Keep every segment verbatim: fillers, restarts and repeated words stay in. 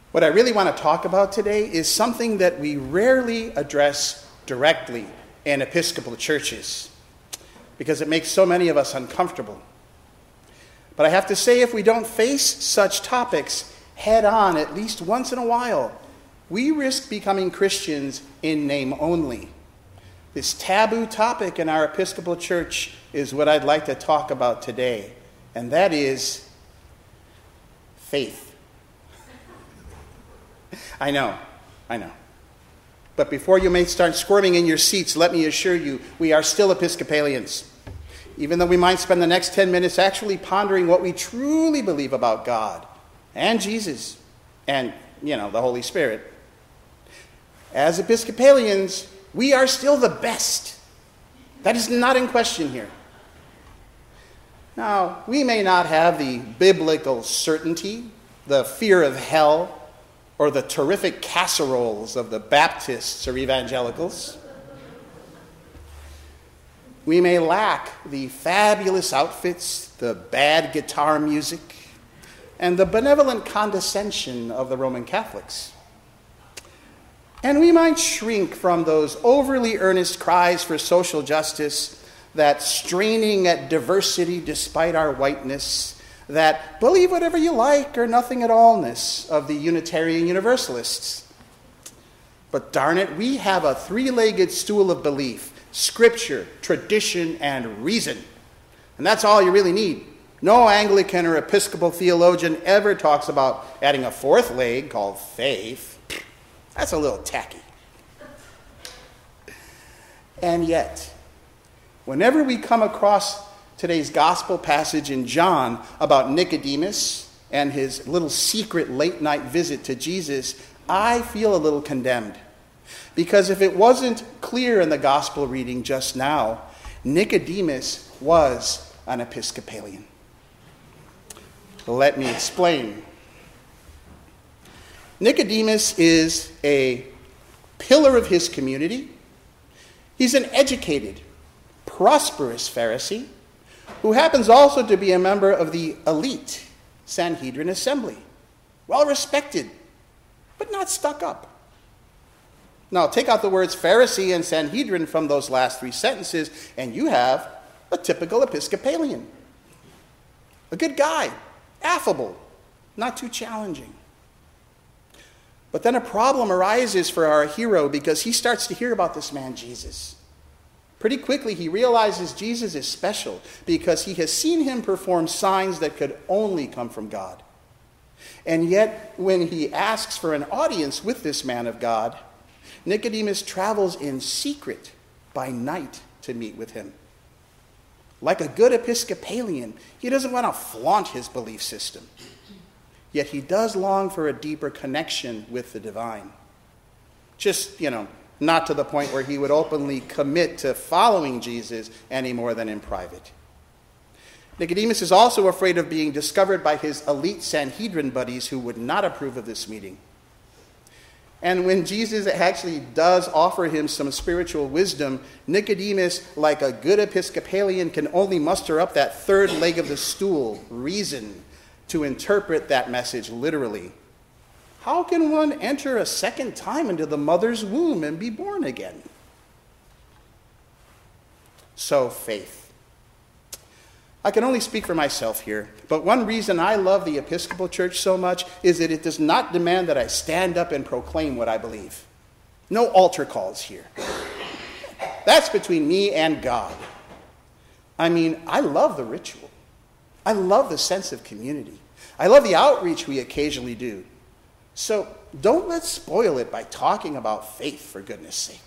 What I really want to talk about today is something that we rarely address directly in Episcopal churches because it makes so many of us uncomfortable. But I have to say, if we don't face such topics head on at least once in a while, we risk becoming Christians in name only. This taboo topic in our Episcopal church is what I'd like to talk about today, and that is faith. I know, I know. But before you may start squirming in your seats, let me assure you, we are still Episcopalians. Even though we might spend the next ten minutes actually pondering what we truly believe about God and Jesus and, you know, the Holy Spirit. As Episcopalians, we are still the best. That is not in question here. Now, we may not have the biblical certainty, the fear of hell, or the terrific casseroles of the Baptists or evangelicals. We may lack the fabulous outfits, the bad guitar music, and the benevolent condescension of the Roman Catholics. And we might shrink from those overly earnest cries for social justice, that straining at diversity despite our whiteness, that believe whatever you like or nothing at allness of the Unitarian Universalists. But darn it, we have a three-legged stool of belief: Scripture, tradition, and reason. And that's all you really need. No Anglican or Episcopal theologian ever talks about adding a fourth leg called faith. That's a little tacky. And yet, whenever we come across today's gospel passage in John about Nicodemus and his little secret late-night visit to Jesus, I feel a little condemned. Because if it wasn't clear in the gospel reading just now, Nicodemus was an Episcopalian. Let me explain. Nicodemus is a pillar of his community. He's an educated, prosperous Pharisee who happens also to be a member of the elite Sanhedrin assembly. Well respected, but not stuck up. Now, take out the words Pharisee and Sanhedrin from those last three sentences, and you have a typical Episcopalian. A good guy, affable, not too challenging. But then a problem arises for our hero because he starts to hear about this man, Jesus. Pretty quickly, he realizes Jesus is special because he has seen him perform signs that could only come from God. And yet, when he asks for an audience with this man of God, Nicodemus travels in secret by night to meet with him. Like a good Episcopalian, he doesn't want to flaunt his belief system. Yet he does long for a deeper connection with the divine. Just, you know, not to the point where he would openly commit to following Jesus any more than in private. Nicodemus is also afraid of being discovered by his elite Sanhedrin buddies who would not approve of this meeting. And when Jesus actually does offer him some spiritual wisdom, Nicodemus, like a good Episcopalian, can only muster up that third leg of the stool, reason, to interpret that message literally. How can one enter a second time into the mother's womb and be born again? So, faith. I can only speak for myself here, but one reason I love the Episcopal Church so much is that it does not demand that I stand up and proclaim what I believe. No altar calls here. That's between me and God. I mean, I love the ritual. I love the sense of community. I love the outreach we occasionally do. So don't let's spoil it by talking about faith, for goodness sake.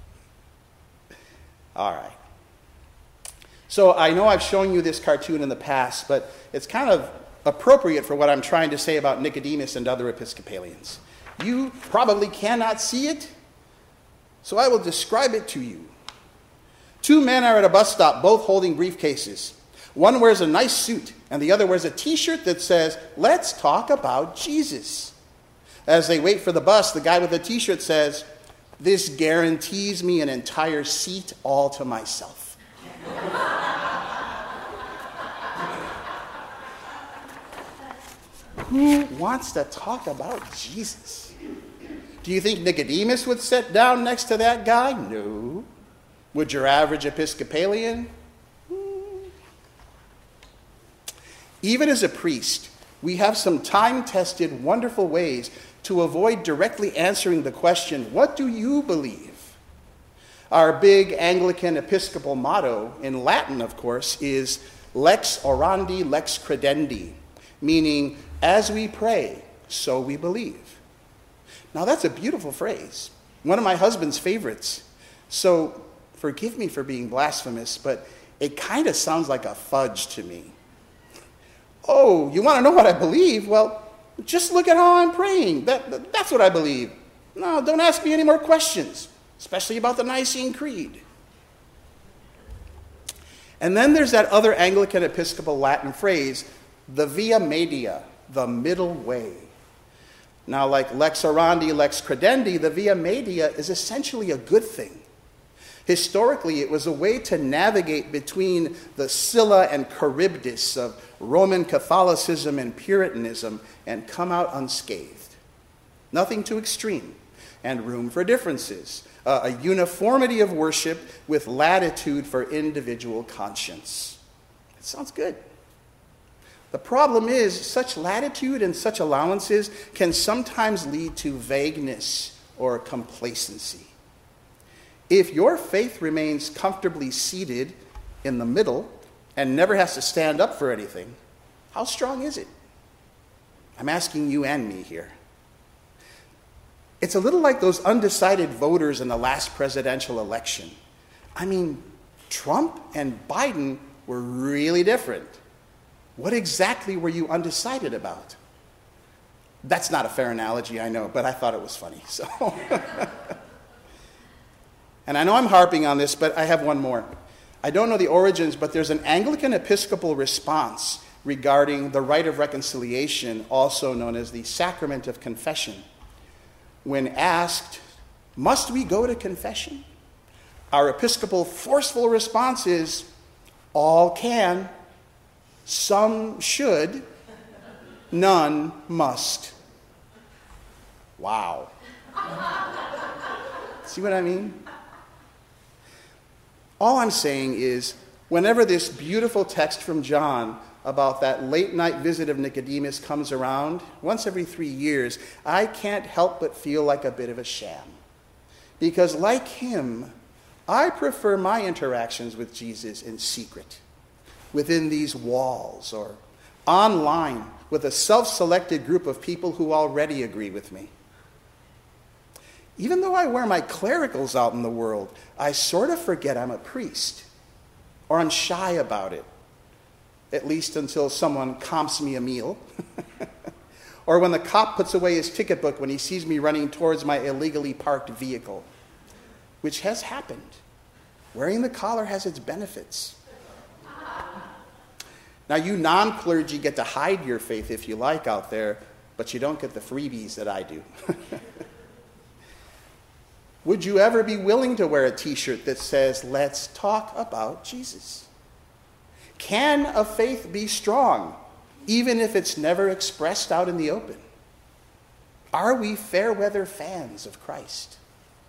All right. So I know I've shown you this cartoon in the past, but it's kind of appropriate for what I'm trying to say about Nicodemus and other Episcopalians. You probably cannot see it, so I will describe it to you. Two men are at a bus stop, both holding briefcases. One wears a nice suit, and the other wears a t-shirt that says, "Let's talk about Jesus." As they wait for the bus, the guy with the t-shirt says, "This guarantees me an entire seat all to myself." Who wants to talk about Jesus? Do you think Nicodemus would sit down next to that guy? No. Would your average Episcopalian? Even as a priest, we have some time-tested, wonderful ways to avoid directly answering the question, what do you believe? Our big Anglican Episcopal motto, in Latin, of course, is lex orandi, lex credendi, meaning, as we pray, so we believe. Now, that's a beautiful phrase, one of my husband's favorites. So, forgive me for being blasphemous, but it kind of sounds like a fudge to me. Oh, you want to know what I believe? Well, just look at how I'm praying. That, that, that's what I believe. No, don't ask me any more questions, especially about the Nicene Creed. And then there's that other Anglican Episcopal Latin phrase, the via media, the middle way. Now, like lex orandi, lex credendi, the via media is essentially a good thing. Historically, it was a way to navigate between the Scylla and Charybdis of Roman Catholicism and Puritanism and come out unscathed. Nothing too extreme, and room for differences. Uh, a uniformity of worship with latitude for individual conscience. It sounds good. The problem is, such latitude and such allowances can sometimes lead to vagueness or complacency. If your faith remains comfortably seated in the middle and never has to stand up for anything, how strong is it? I'm asking you and me here. It's a little like those undecided voters in the last presidential election. I mean, Trump and Biden were really different. What exactly were you undecided about? That's not a fair analogy, I know, but I thought it was funny, so... And I know I'm harping on this, but I have one more. I don't know the origins, but there's an Anglican Episcopal response regarding the rite of reconciliation, also known as the sacrament of confession. When asked, must we go to confession? Our Episcopal forceful response is, all can, some should, none must. Wow. See what I mean? All I'm saying is, whenever this beautiful text from John about that late night visit of Nicodemus comes around, once every three years, I can't help but feel like a bit of a sham. Because like him, I prefer my interactions with Jesus in secret, within these walls, or online with a self-selected group of people who already agree with me. Even though I wear my clericals out in the world, I sort of forget I'm a priest, or I'm shy about it, at least until someone comps me a meal, or when the cop puts away his ticket book when he sees me running towards my illegally parked vehicle, which has happened. Wearing the collar has its benefits. Now, you non-clergy get to hide your faith if you like out there, but you don't get the freebies that I do. Would you ever be willing to wear a t-shirt that says, let's talk about Jesus? Can a faith be strong, even if it's never expressed out in the open? Are we fair weather fans of Christ?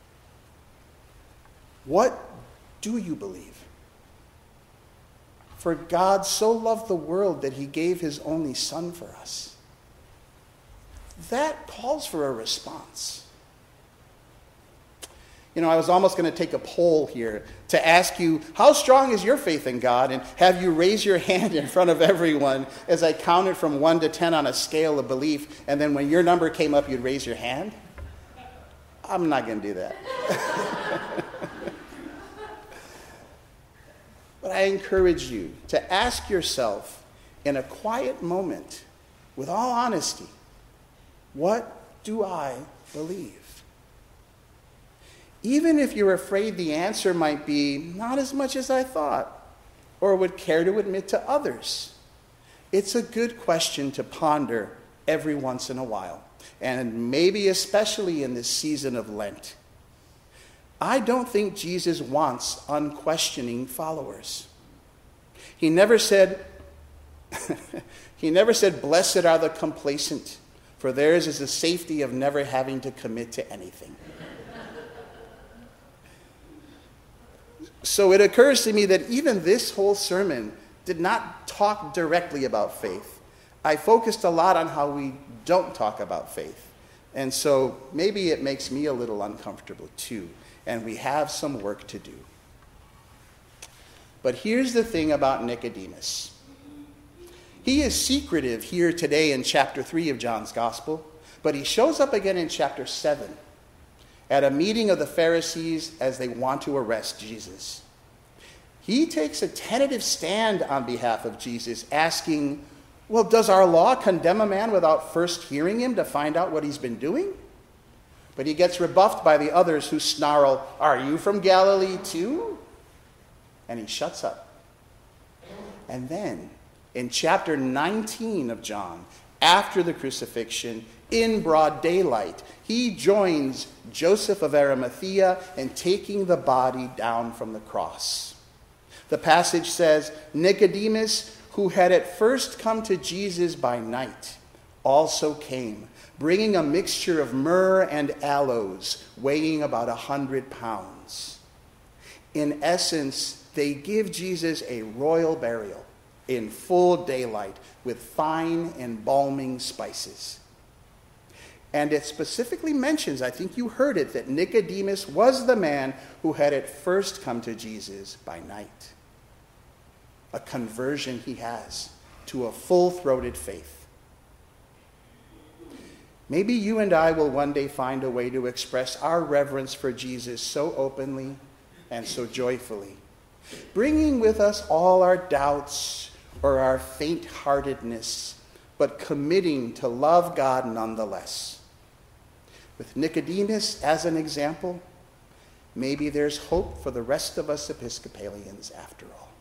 What do you believe? For God so loved the world that he gave his only Son for us. That calls for a response. You know, I was almost going to take a poll here to ask you, how strong is your faith in God? And have you raise your hand in front of everyone as I counted from one to ten on a scale of belief, and then when your number came up, you'd raise your hand? I'm not going to do that. But I encourage you to ask yourself in a quiet moment, with all honesty, what do I believe? Even if you're afraid the answer might be not as much as I thought, or would care to admit to others, it's a good question to ponder every once in a while, and maybe especially in this season of Lent. I don't think Jesus wants unquestioning followers. He never said, He never said, "Blessed are the complacent, for theirs is the safety of never having to commit to anything." So it occurs to me that even this whole sermon did not talk directly about faith. I focused a lot on how we don't talk about faith. And so maybe it makes me a little uncomfortable too. And we have some work to do. But here's the thing about Nicodemus. He is secretive here today in chapter three of John's Gospel, but he shows up again in chapter seven at a meeting of the Pharisees as they want to arrest Jesus. He takes a tentative stand on behalf of Jesus, asking, well, does our law condemn a man without first hearing him to find out what he's been doing? But he gets rebuffed by the others who snarl, "Are you from Galilee too?" And he shuts up. And then, in chapter nineteen of John, after the crucifixion, in broad daylight, he joins Joseph of Arimathea in taking the body down from the cross. The passage says, Nicodemus, who had at first come to Jesus by night, also came, bringing a mixture of myrrh and aloes, weighing about a hundred pounds. In essence, they give Jesus a royal burial in full daylight with fine embalming spices. And it specifically mentions, I think you heard it, that Nicodemus was the man who had at first come to Jesus by night. A conversion he has to a full-throated faith. Maybe you and I will one day find a way to express our reverence for Jesus so openly and so joyfully, bringing with us all our doubts or our faint-heartedness, but committing to love God nonetheless. With Nicodemus as an example, maybe there's hope for the rest of us Episcopalians after all.